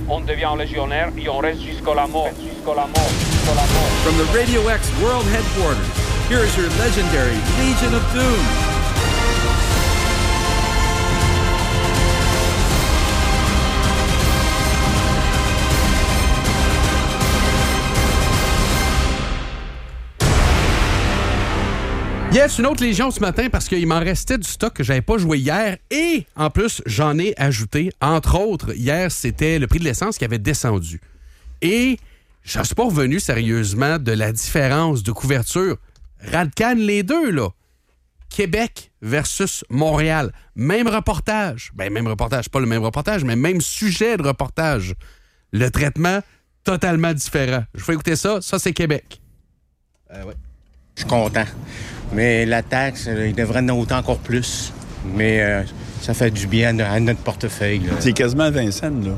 on devient légionnaire et on reste jusqu'à la mort. Jusqu'à la mort. Jusqu'à la mort. From the Radio X World Headquarters, here is your legendary Legion of Doom. Yes, une autre Légion ce matin parce qu'il m'en restait du stock que j'avais pas joué hier et en plus, j'en ai ajouté. Entre autres, hier, c'était le prix de l'essence qui avait descendu. Et je ne suis pas revenu sérieusement de la différence de couverture. Radcan, les deux, là. Québec versus Montréal. Même reportage. Ben, même reportage, pas le même reportage, mais même sujet de reportage. Le traitement, totalement différent. Je vais écouter ça. Ça, c'est Québec. Ouais. Je suis content. Mais la taxe, il devrait en autant encore plus. Mais ça fait du bien à notre portefeuille. Là. C'est quasiment 20 cents, là.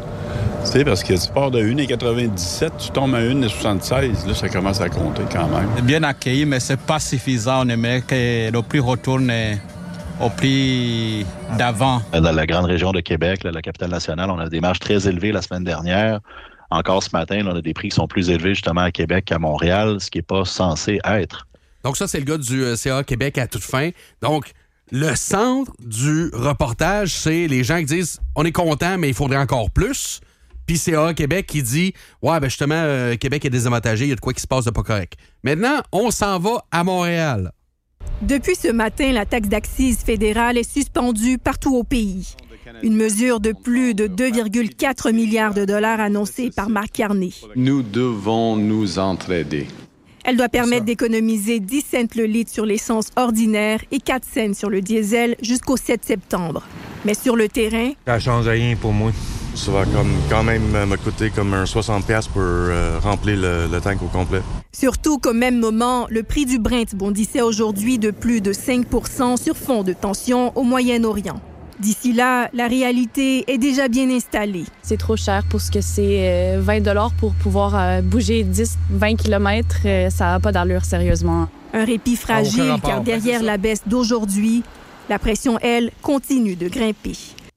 Tu sais, parce que tu pars de 1,97, tu tombes à 1,76. Là, ça commence à compter quand même. Bien accueilli, mais c'est pas suffisant. On aimerait que le prix retourne au prix d'avant. Dans la grande région de Québec, là, la capitale nationale, on a des marges très élevées la semaine dernière. Encore ce matin, là, on a des prix qui sont plus élevés justement à Québec qu'à Montréal, ce qui n'est pas censé être. Donc ça, c'est le gars du CA Québec à toute fin. Donc, le centre du reportage, c'est les gens qui disent « On est content, mais il faudrait encore plus ». Puis CA Québec qui dit « Ouais, ben justement, Québec est désavantagé, il y a de quoi qui se passe de pas correct ». Maintenant, on s'en va à Montréal. Depuis ce matin, la taxe d'accise fédérale est suspendue partout au pays. Une mesure de plus de 2,4 milliards de dollars annoncée par Marc Carney. Nous devons nous entraider. Elle doit permettre d'économiser 10 cents le litre sur l'essence ordinaire et 4 cents sur le diesel jusqu'au 7 septembre. Mais sur le terrain... Ça change rien pour moi. Ça va quand même me coûter comme un 60$ pour remplir le tank au complet. Surtout qu'au même moment, le prix du Brent bondissait aujourd'hui de plus de 5 % sur fond de tension au Moyen-Orient. D'ici là, la réalité est déjà bien installée. C'est trop cher pour ce que c'est 20 $ pour pouvoir bouger 10-20 km. Ça n'a pas d'allure, sérieusement. Un répit fragile, car derrière la baisse d'aujourd'hui, la pression, elle, continue de grimper.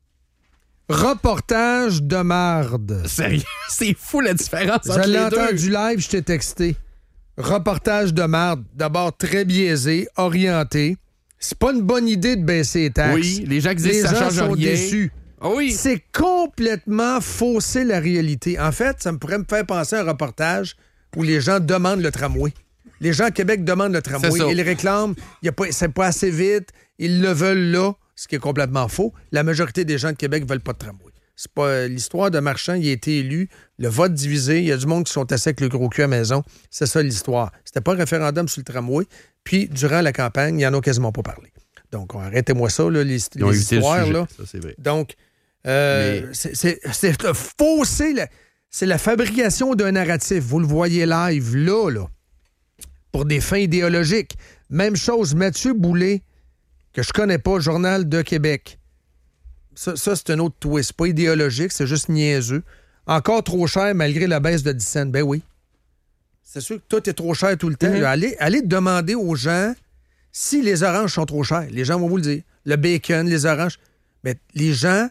Reportage de marde. Sérieux? C'est fou la différence entre les deux. Je l'ai entendu live, je t'ai texté. Reportage de marde. D'abord très biaisé, orienté. C'est pas une bonne idée de baisser les taxes. Oui, les gens qui disent ça change sont rien. Déçus. Oh oui. C'est complètement fausser la réalité. En fait, ça pourrait me faire penser à un reportage où les gens demandent le tramway. Les gens à Québec demandent le tramway. Ils réclament. C'est pas assez vite. Ils le veulent là, ce qui est complètement faux. La majorité des gens de Québec veulent pas de tramway. C'est pas l'histoire de Marchand, il a été élu, le vote divisé, il y a du monde qui sont assis avec le gros cul à la maison. C'est ça l'histoire. C'était pas un référendum sur le tramway. Puis, durant la campagne, il en a quasiment pas parlé. Donc, arrêtez-moi ça, là, les histoires. Là. Ça, c'est vrai. Donc, c'est fausser. C'est la fabrication d'un narratif. Vous le voyez live, là, pour des fins idéologiques. Même chose, Mathieu Boulay, que je connais pas, Journal de Québec. Ça, c'est un autre twist. Pas idéologique, c'est juste niaiseux. Encore trop cher malgré la baisse de 10 cents. Ben oui. C'est sûr que tout est trop cher tout le temps. Mm-hmm. Allez demander aux gens si les oranges sont trop chères. Les gens vont vous le dire. Le bacon, les oranges. Mais les gens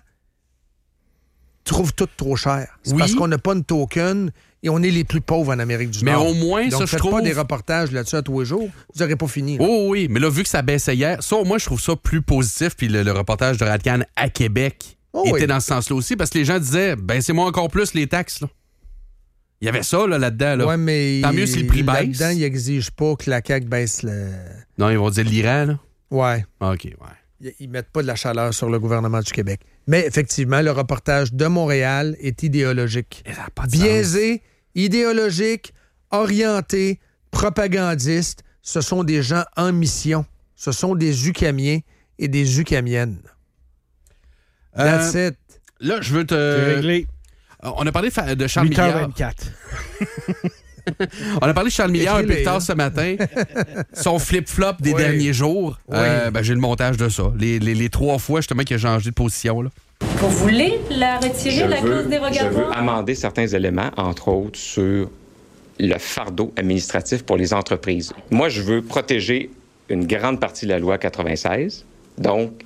trouvent tout trop cher. C'est parce qu'on n'a pas une token et on est les plus pauvres en Amérique du Nord. Mais au moins, donc, ça, je trouve... pas des reportages là-dessus à tous les jours. Vous n'aurez pas fini. Là. Oh oui, mais là, vu que ça baissait hier, ça, moi, je trouve ça plus positif. Puis le reportage de Radcan à Québec était dans ce sens-là aussi, parce que les gens disaient, c'est moi encore plus les taxes, là. Il y avait ça là-dedans. Là. Ouais, mais tant mieux si le prix baisse. Là-dedans, ils n'exigent pas que la CAQ baisse le... Non, ils vont dire l'Iran, là? Ouais. OK, ouais. Ils mettent pas de la chaleur sur le gouvernement du Québec. Mais effectivement, le reportage de Montréal est idéologique. Biaisé, idéologique, orienté, propagandiste. Ce sont des gens en mission. Ce sont des UQAMiens et des UQAMiennes. That's it. Là, je veux te... C'est réglé. On a parlé de Charles Milliard. 8h24. On a parlé de Charles Milliard un peu plus tard ce matin. Son flip-flop des derniers jours. Oui. J'ai le montage de ça. Les 3 fois, justement, qu'il a changé de position. Là. Vous voulez la retirer, la clause dérogatoire? Je veux amender certains éléments, entre autres, sur le fardeau administratif pour les entreprises. Moi, je veux protéger une grande partie de la loi 96. Donc,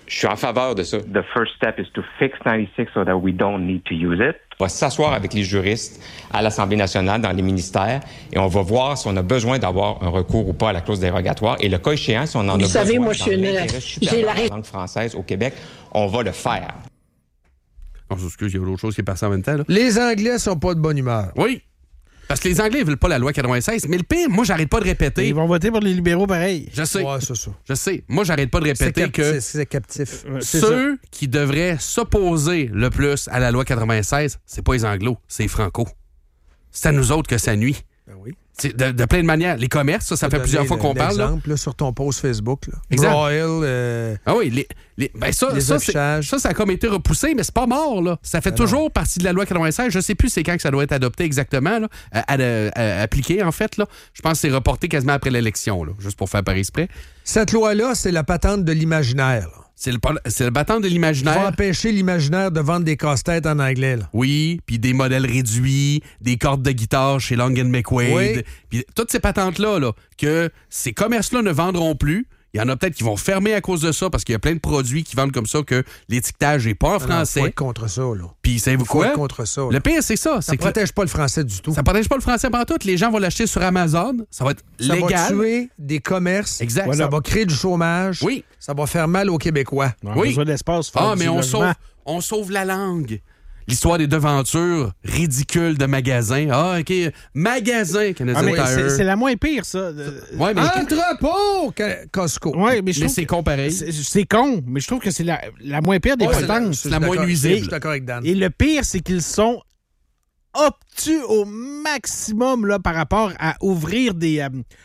Je suis en faveur de ça. The first step is to fix 96 so that we don't need to use it. On va s'asseoir avec les juristes à l'Assemblée nationale, dans les ministères, et on va voir si on a besoin d'avoir un recours ou pas à la clause dérogatoire. Et le cas échéant, si on en a besoin savez, moi, dans l'intérêt supérieur de la langue française au Québec, on va le faire. On s'excuse, il y a autre chose qui est passé en même temps. Là. Les Anglais sont pas de bonne humeur. Oui. Parce que les Anglais ne veulent pas la loi 96. Mais le pire, moi, j'arrête pas de répéter. Ils vont voter pour les libéraux pareil. Je sais. Ouais, c'est ça. Je sais. Moi, j'arrête pas de répéter que c'est captif. ceux qui devraient s'opposer le plus à la loi 96, c'est pas les Anglos, c'est les Franco. C'est à nous autres que ça nuit. Ben oui. De plein de manières. Les commerces, ça fait plusieurs fois qu'on parle. Exemple, là, sur ton post Facebook. Là. Exact. Broil, ah oui, ça a comme été repoussé, mais c'est pas mort. Là. Ça fait toujours partie de la loi 96. Je sais plus c'est quand que ça doit être adopté exactement, là, appliqué en fait. Là. Je pense que c'est reporté quasiment après l'élection, là, juste pour faire par exprès. Cette loi-là, c'est la patente de l'imaginaire. Là. C'est le battant de l'imaginaire. Il faut empêcher l'imaginaire de vendre des casse-têtes en anglais. Là. Oui, puis des modèles réduits, des cordes de guitare chez Long & McQuaid. Oui. Puis toutes ces patentes-là, là, que ces commerces-là ne vendront plus. Il y en a peut-être qui vont fermer à cause de ça parce qu'il y a plein de produits qui vendent comme ça que l'étiquetage n'est pas en français. Il faut être contre ça. Là. Puis savez-vous quoi? Il faut être contre ça. Là. Le pire, c'est ça. Ça ne protège pas le français du tout. Ça ne protège pas le français par tout. Les gens vont l'acheter sur Amazon. Ça va être légal. Ça va tuer des commerces. Exact. Voilà. Ça va créer du chômage. Oui. Ça va faire mal aux Québécois. On a besoin d'espace. Mais on sauve la langue. L'histoire des devantures ridicules de magasins. Ah, OK. Magasin Canadian Tire. C'est la moins pire, ça. Ouais, mais entrepôt Costco. Ouais, mais c'est con pareil. C'est con, mais je trouve que c'est la moins pire des potences. C'est la moins nuisible. Je suis d'accord avec Dan. Et le pire, c'est qu'ils sont obtus au maximum là, par rapport à ouvrir des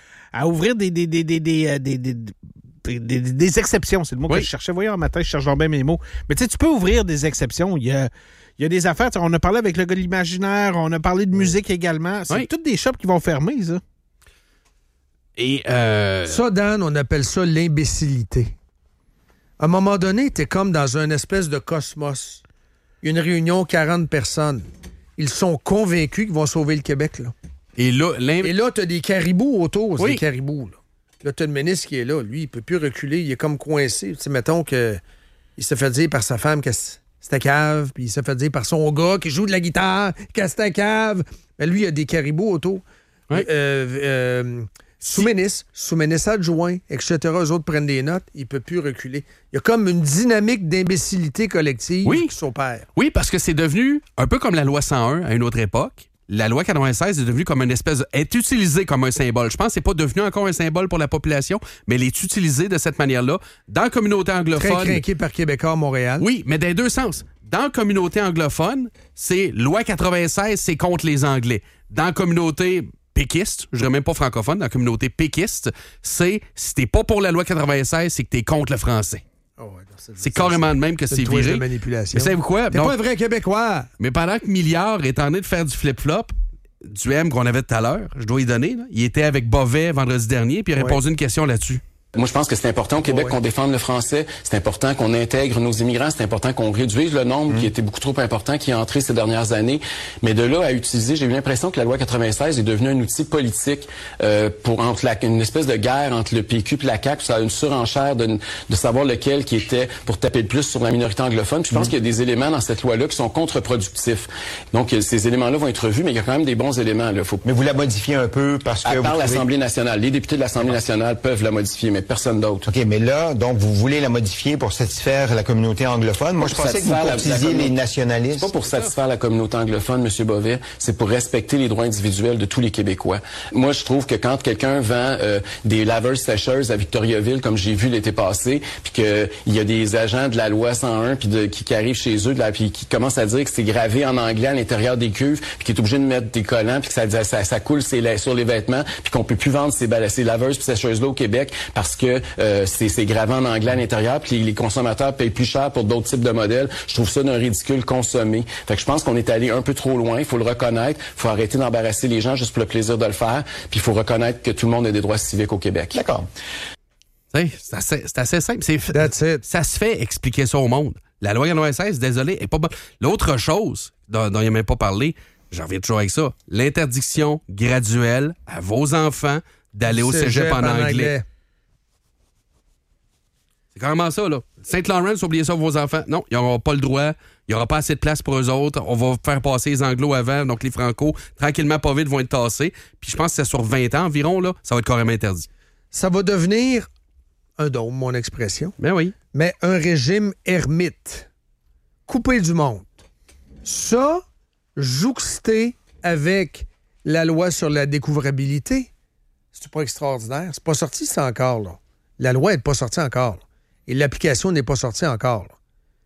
exceptions. C'est le mot que je cherchais. Voyons, un matin, je cherche bien mes mots. Mais tu sais, tu peux ouvrir des exceptions. Il y a des affaires. On a parlé avec le gars de l'imaginaire, on a parlé de musique également. C'est toutes des shops qui vont fermer, ça. Et ça, Dan, on appelle ça l'imbécilité. À un moment donné, t'es comme dans une espèce de cosmos. Une réunion, 40 personnes. Ils sont convaincus qu'ils vont sauver le Québec, là. Et là, t'as des caribous autour. C'est des caribous, là. Là, t'as le ministre qui est là. Lui, il peut plus reculer. Il est comme coincé. Tu sais, mettons qu'il se fait dire par sa femme que c'était cave, puis il se fait dire par son gars qui joue de la guitare que c'était cave. Mais lui, il y a des caribous autour. Oui. Sous-ministre adjoint, etc. Eux autres prennent des notes. Il peut plus reculer. Il y a comme une dynamique d'imbécilité collective qui s'opère. Oui, parce que c'est devenu un peu comme la loi 101 à une autre époque. La loi 96 est devenue comme une espèce... est utilisée comme un symbole. Je pense que c'est pas devenu encore un symbole pour la population, mais elle est utilisée de cette manière-là dans la communauté anglophone. Très craqué par Québécois à Montréal. Oui, mais dans les deux sens. Dans la communauté anglophone, c'est loi 96, c'est contre les Anglais. Dans la communauté péquiste, je dirais même pas francophone, dans la communauté péquiste, c'est si t'es pas pour la loi 96, c'est que t'es contre le français. Oh ouais, c'est carrément de même que c'est viré. De manipulation. Mais savez-vous quoi? T'es pas un vrai Québécois. Mais pendant que Milliard est en train de faire du flip-flop, du M qu'on avait tout à l'heure, je dois y donner, là, il était avec Bovet vendredi dernier, puis il a posé une question là-dessus. Moi, je pense que c'est important au Québec qu'on défende le français. C'est important qu'on intègre nos immigrants. C'est important qu'on réduise le nombre qui était beaucoup trop important, qui est entré ces dernières années. Mais de là à utiliser, j'ai eu l'impression que la loi 96 est devenue un outil politique une espèce de guerre entre le PQ et la CAQ. Ça a une surenchère de savoir lequel qui était pour taper le plus sur la minorité anglophone. Puis je pense qu'il y a des éléments dans cette loi-là qui sont contre-productifs. Donc, ces éléments-là vont être revus, mais il y a quand même des bons éléments. Là. Mais vous la modifiez un peu parce que... À part l'Assemblée nationale. Les députés de l'Assemblée nationale peuvent la modifier, mais personne d'autre. OK, mais là, donc, vous voulez la modifier pour satisfaire la communauté anglophone. Moi, je pensais que vous courtisiez les nationalistes. C'est pas pour satisfaire la communauté anglophone, M. Bovet. C'est pour respecter les droits individuels de tous les Québécois. Moi, je trouve que quand quelqu'un vend des laveuses-sécheuses à Victoriaville, comme j'ai vu l'été passé, puis qu'il y a des agents de la loi 101 puis qui arrivent chez eux, puis qui commencent à dire que c'est gravé en anglais à l'intérieur des cuves, puis qui est obligé de mettre des collants, puis que ça coule sur les vêtements, puis qu'on peut plus vendre ces laveuses puis sécheuses-là au Québec parce que c'est gravé en anglais à l'intérieur, puis les consommateurs payent plus cher pour d'autres types de modèles. Je trouve ça d'un ridicule consommé. Fait que je pense qu'on est allé un peu trop loin. Il faut le reconnaître. Il faut arrêter d'embarrasser les gens juste pour le plaisir de le faire. Puis il faut reconnaître que tout le monde a des droits civiques au Québec. D'accord. C'est assez simple. Ça se fait expliquer ça au monde. La loi 96, désolé, est pas bonne. L'autre chose dont il n'a même pas parlé, j'en reviens toujours avec ça, l'interdiction graduelle à vos enfants d'aller au cégep en anglais. C'est carrément ça, là. Saint-Laurent, oubliez ça, vos enfants. Non, ils n'auront pas le droit. Il n'y aura pas assez de place pour eux autres. On va faire passer les Anglos avant, donc les Franco, tranquillement, pas vite, vont être tassés. Puis je pense que c'est sur 20 ans environ, là, ça va être carrément interdit. Ça va devenir un dôme, mon expression. Ben oui. Mais un régime ermite, coupé du monde. Ça, jouxté avec la loi sur la découvrabilité, c'est pas extraordinaire. C'est pas sorti, ça, encore, là. La loi n'est pas sortie encore, là. Et l'application n'est pas sortie encore, là.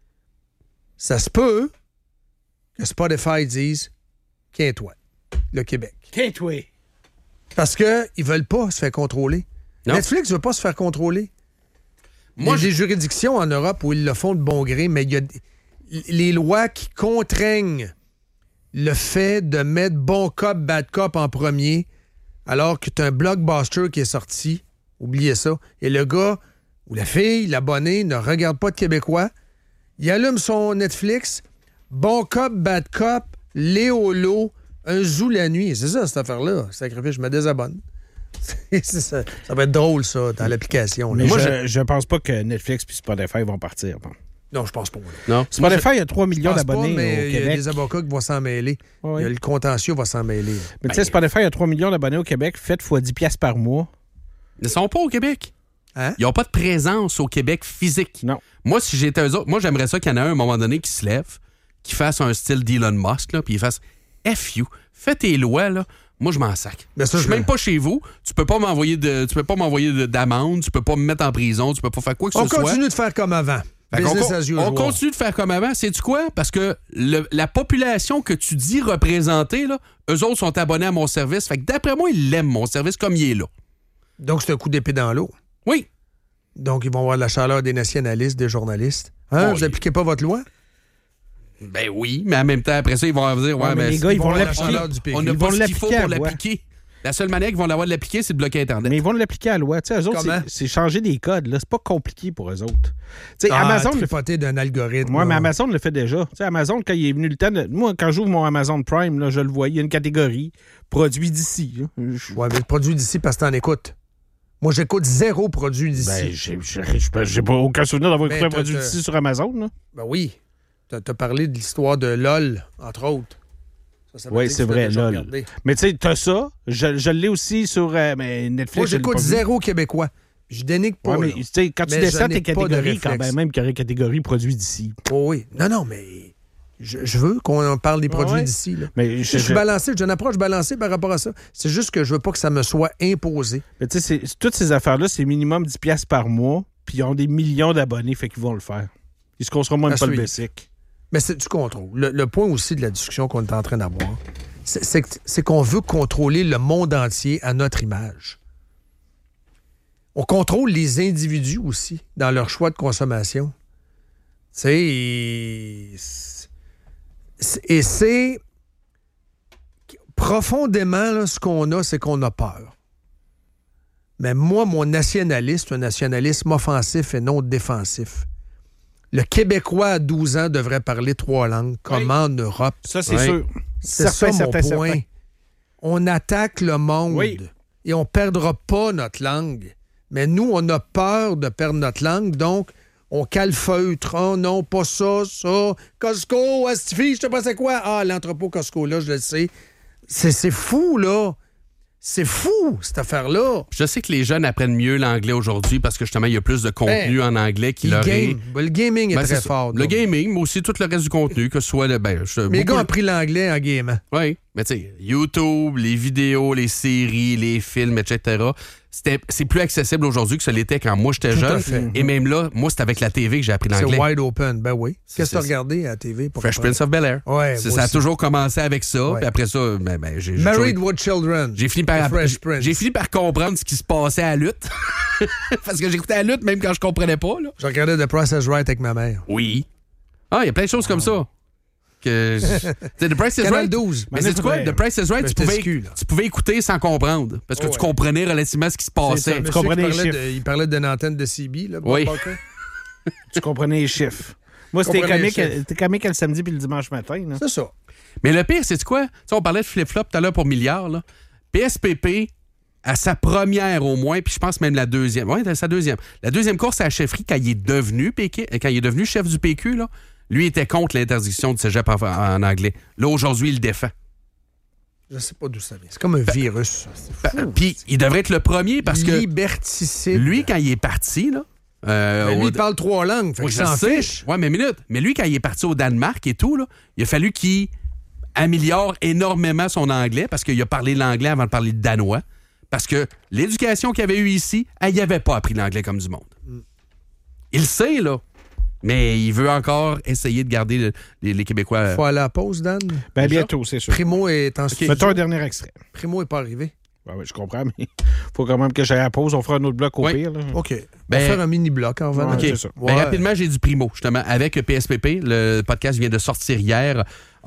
Ça se peut que Spotify dise « Quinte-toi, le Québec. » Quinte-toi. Parce qu'ils veulent pas se faire contrôler. Non. Netflix veut pas se faire contrôler. Il y a des juridictions en Europe où ils le font de bon gré, mais il y a les lois qui contraignent le fait de mettre bon cop, bad cop en premier, alors que tu as un blockbuster qui est sorti, oubliez ça, et le gars ou la fille, l'abonné, ne regarde pas de Québécois, il allume son Netflix, bon cop, bad cop, Léolo, un zoo la nuit. C'est ça, cette affaire-là. Sacrifice, je me désabonne. Ça va être drôle, ça, dans l'application. Mais moi, je pense pas que Netflix et Spotify vont partir. Bon. Non, je pense pas. Non. Spotify, il y a 3 millions d'abonnés mais au Québec. Il y a des avocats qui vont s'en mêler. Oui. Le contentieux va s'en mêler. Mais tu sais, Spotify, il y a 3 millions d'abonnés au Québec. Faites fois 10$ par mois. Ils ne sont pas au Québec. Hein? Ils n'ont pas de présence au Québec physique. Non. Moi, si j'étais eux autres, moi, j'aimerais ça qu'il y en ait un, à un moment donné, qui se lève, qui fasse un style d'Elon Musk, là, puis il fasse « F you, fais tes lois, là. Moi, je m'en sac. Je suis même pas chez vous. Tu peux pas m'envoyer d'amende. Tu peux pas me mettre en prison. Tu peux pas faire quoi que ce soit. On continue de faire comme avant. On continue de faire comme avant. Sais-tu quoi? Parce que la population que tu dis représenter, là, eux autres sont abonnés à mon service. Fait que d'après moi, ils l'aiment, mon service, comme il est là. Donc, c'est un coup d'épée dans l'eau. Oui. Donc, ils vont avoir la chaleur des nationalistes, des journalistes. Hein? Vous n'appliquez pas votre loi? Ben oui, mais en même temps, après ça, ils vont dire ouais, mais les gars, ils vont l'appliquer. On n'a pas ce qu'il faut pour l'appliquer. La seule manière qu'ils vont l'avoir de l'appliquer, c'est de bloquer Internet. Mais ils vont l'appliquer à la loi. Tu sais, eux autres, c'est changer des codes. Là. C'est pas compliqué pour eux autres. Tu sais, Amazon le fait d'un algorithme. Moi, mais Amazon le fait déjà. Tu sais, Amazon, quand il est venu le temps moi, quand j'ouvre mon Amazon Prime, là, je le vois, il y a une catégorie produits d'ici. Ouais, mais produits d'ici parce que t'en écoutes. Moi, j'écoute 0 produit d'ici. Ben, j'ai pas aucun souvenir d'avoir écouté un produit d'ici sur Amazon. Là. Ben oui. T'as parlé de l'histoire de LOL, entre autres. Oui, c'est vrai, LOL. Regardé. Mais tu sais, t'as ça. Je l'ai aussi sur Netflix. Moi, j'écoute 0 québécois. Je dénigre pas. Ouais, mais quand tu descends tes catégories, quand même qu'il y aurait catégorie produits d'ici. Oh, oui. Non, mais je veux qu'on parle des produits d'ici. Là. Mais je suis balancé, j'ai une approche balancée par rapport à ça. C'est juste que je veux pas que ça me soit imposé. Mais tu sais, toutes ces affaires-là, c'est minimum 10$ par mois, puis ils ont des millions d'abonnés, fait qu'ils vont le faire. Ils se construiront même pas le basic. Mais c'est du contrôle. Le point aussi de la discussion qu'on est en train d'avoir, c'est qu'on veut contrôler le monde entier à notre image. On contrôle les individus aussi dans leur choix de consommation. Tu sais, et c'est profondément, là, ce qu'on a, c'est qu'on a peur. Mais moi, mon nationalisme, un nationalisme offensif et non défensif. Le Québécois à 12 ans devrait parler 3 langues, comme en Europe. Ça, c'est sûr. C'est ça mon point. Certain. On attaque le monde et on ne perdra pas notre langue. Mais nous, on a peur de perdre notre langue, donc on calfeutre. Oh non, pas ça, ça. Costco, Astifi, je sais pas c'est quoi. Ah, l'entrepôt Costco, là, je le sais. C'est fou, là. C'est fou, cette affaire-là. Je sais que les jeunes apprennent mieux l'anglais aujourd'hui parce que justement, il y a plus de contenu en anglais qui leur est... Le gaming est très fort. Le gaming, mais aussi tout le reste du contenu, que ce soit... Mes gars ont appris l'anglais en game. Oui, mais tu sais, YouTube, les vidéos, les séries, les films, etc., c'est plus accessible aujourd'hui que ce l'était quand moi j'étais jeune. Et même là, moi, c'est avec la TV que j'ai appris l'anglais. C'est wide open, ben oui. Qu'est-ce que tu as regardé à la TV? Fresh Prince of Bel-Air. Ouais, ça a toujours commencé avec ça. Puis après ça, j'ai Married with Children. J'ai fini par comprendre ce qui se passait à la lutte. Parce que j'écoutais la lutte même quand je comprenais pas. Là. Je regardais The Price is Right avec ma mère. Oui. Ah, il y a plein de choses comme ça. The Price is Right. 12. Mais c'est quoi? The Price is Right, tu pouvais écouter sans comprendre. Parce que tu comprenais relativement ce qui se passait. Tu comprenais les chiffres. Il parlait d'une antenne de CB. Là, oui. Tu comprenais les chiffres. Moi, c'était comique le samedi puis le dimanche matin. Là. C'est ça. Mais le pire, c'est quoi? T'sais, on parlait de flip-flop tout à l'heure pour milliards. Là. PSPP, à sa première au moins, puis je pense même la deuxième. Oui, sa deuxième. La deuxième course à la chefferie, quand il est devenu chef du PQ, là, lui était contre l'interdiction du cégep en anglais. Là, aujourd'hui, il le défend. Je sais pas d'où ça vient. C'est comme un virus. Puis il devrait être le premier parce que... Liberticide. Lui, quand il est parti, là... lui, il parle 3 langues, fait qu'il s'en fiche. Oui, mais minute. Mais lui, quand il est parti au Danemark et tout, là, il a fallu qu'il améliore énormément son anglais parce qu'il a parlé l'anglais avant de parler le danois. Parce que l'éducation qu'il avait eue ici, il n'avait pas appris l'anglais comme du monde. Il le sait, là. Mais il veut encore essayer de garder les Québécois. Faut aller à la pause, Dan? Bientôt, c'est sûr. Primo est en studio. Mettons un dernier extrait. Primo n'est pas arrivé. Oui, je comprends, mais il faut quand même que j'aille à la pause. On fera un autre bloc au pire. Là. OK. On va faire un mini-bloc en revenant. Okay. C'est ça. Rapidement, j'ai du Primo, justement. Avec PSPP, le podcast vient de sortir hier.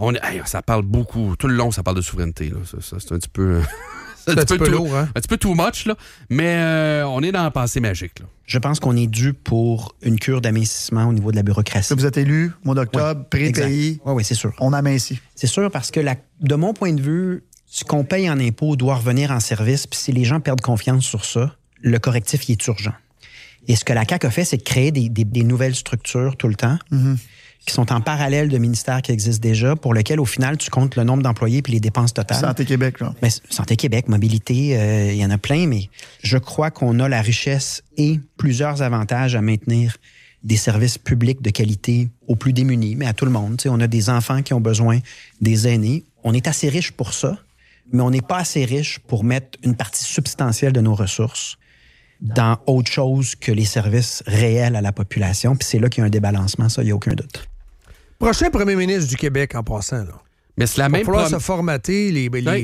Ça parle beaucoup. Tout le long, ça parle de souveraineté. Là. Ça, c'est un petit peu... C'est un petit peu lourd, hein? Un petit peu too much, là. Mais on est dans la pensée magique, là. Je pense qu'on est dû pour une cure d'amincissement au niveau de la bureaucratie. Vous êtes élu, mois d'octobre, pré-pays. Oui, c'est sûr. On amincit. C'est sûr parce que, de mon point de vue, ce qu'on paye en impôts doit revenir en service. Puis si les gens perdent confiance sur ça, le correctif il est urgent. Et ce que la CAQ a fait, c'est de créer des nouvelles structures tout le temps. Qui sont en parallèle de ministères qui existent déjà, pour lesquels, au final, tu comptes le nombre d'employés puis les dépenses totales. Santé Québec, là. Mais Santé Québec, mobilité, il y en a plein, mais je crois qu'on a la richesse et plusieurs avantages à maintenir des services publics de qualité aux plus démunis, mais à tout le monde. T'sais, on a des enfants qui ont besoin des aînés. On est assez riche pour ça, mais on n'est pas assez riche pour mettre une partie substantielle de nos ressources dans autre chose que les services réels à la population. Puis c'est là qu'il y a un débalancement, ça, il n'y a aucun doute. Prochain premier ministre du Québec, en passant, là. Mais c'est la même... Il va falloir se formater,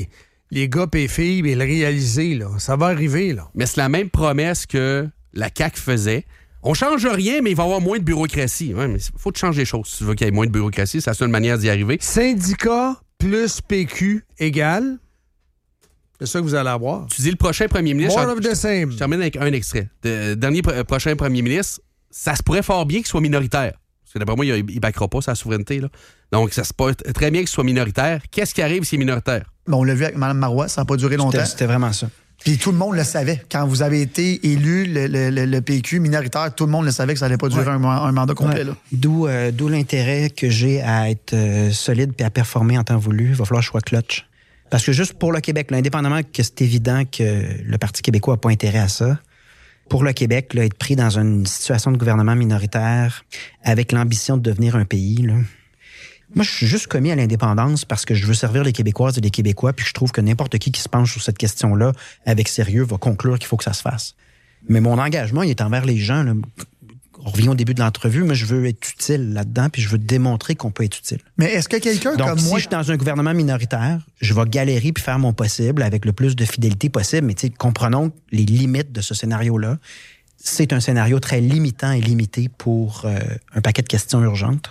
les gars et les filles, et le réaliser, là. Ça va arriver, là. Mais c'est la même promesse que la CAQ faisait. On change rien, mais il va y avoir moins de bureaucratie. Ouais, mais il faut changer les choses. Si tu veux qu'il y ait moins de bureaucratie, c'est la seule manière d'y arriver. Syndicat plus PQ égale... C'est ça que vous allez avoir. Tu dis le prochain premier ministre... More of the same. Je termine avec un extrait. Dernier prochain premier ministre, ça se pourrait fort bien qu'il soit minoritaire. Parce que d'après moi, il ne backera pas sa souveraineté. Là. Donc, ça se pourrait très bien qu'il soit minoritaire. Qu'est-ce qui arrive s'il est minoritaire? On l'a vu avec Mme Marois, ça n'a pas duré longtemps. C'était vraiment ça. Puis tout le monde le savait. Quand vous avez été élu, le PQ minoritaire, tout le monde le savait que ça n'allait pas durer un mandat complet. Là. D'où l'intérêt que j'ai à être solide et à performer en temps voulu. Il va falloir que je sois clutch. Parce que juste pour le Québec, là, indépendamment que c'est évident que le Parti québécois n'a pas intérêt à ça, pour le Québec, là, être pris dans une situation de gouvernement minoritaire avec l'ambition de devenir un pays, là, moi, je suis juste commis à l'indépendance parce que je veux servir les Québécoises et les Québécois, puis je trouve que n'importe qui se penche sur cette question-là avec sérieux va conclure qu'il faut que ça se fasse. Mais mon engagement, il est envers les gens. Là. On revient au début de l'entrevue, mais je veux être utile là-dedans, puis je veux démontrer qu'on peut être utile. Mais est-ce que quelqu'un comme moi... Donc, si je suis dans un gouvernement minoritaire, je vais galérer puis faire mon possible avec le plus de fidélité possible, mais comprenons les limites de ce scénario-là. C'est un scénario très limitant et limité pour un paquet de questions urgentes.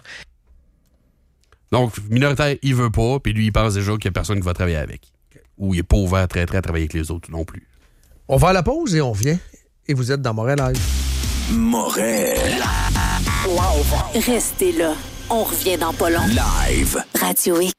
Donc, minoritaire, il veut pas, puis lui, il pense déjà qu'il n'y a personne qui va travailler avec. Ou il n'est pas ouvert très à travailler avec les autres non plus. On va à la pause et on revient. Et vous êtes dans Montréal Live. Montréal Live. Restez là. On revient dans pas long. Live. Radio X.